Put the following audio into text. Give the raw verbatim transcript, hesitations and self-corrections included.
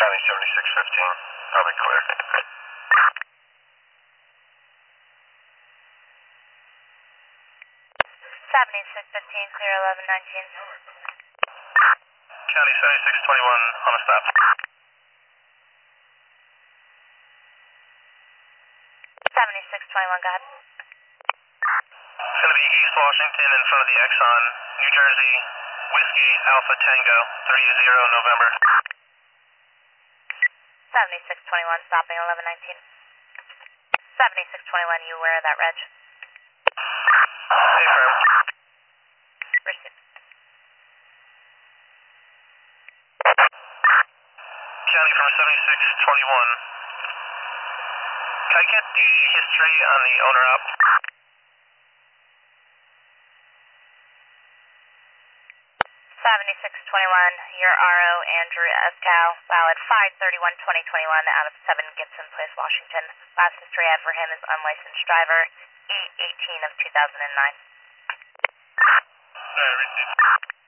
County seventy-six fifteen, probably clear. seventy-six fifteen, clear eleven nineteen. County seventy-six twenty-one on a stop. seventy-six twenty-one, go ahead. It's going to be East Washington in front of the Exxon, New Jersey, Whiskey Alpha Tango three zero November. seventy-six twenty-one, stopping eleven nineteen. seventy-six twenty-one, you aware of that, Reg? Hey, firm. Received. County from seventy-six twenty-one. Can I get the history on the owner up? seventy-six twenty-one, your R O, Andrew Escal, valid five thirty-one twenty twenty-one out of seven Gibson Place, Washington. Last history I have for him is unlicensed driver, eight eighteen of two thousand nine. Alright, received.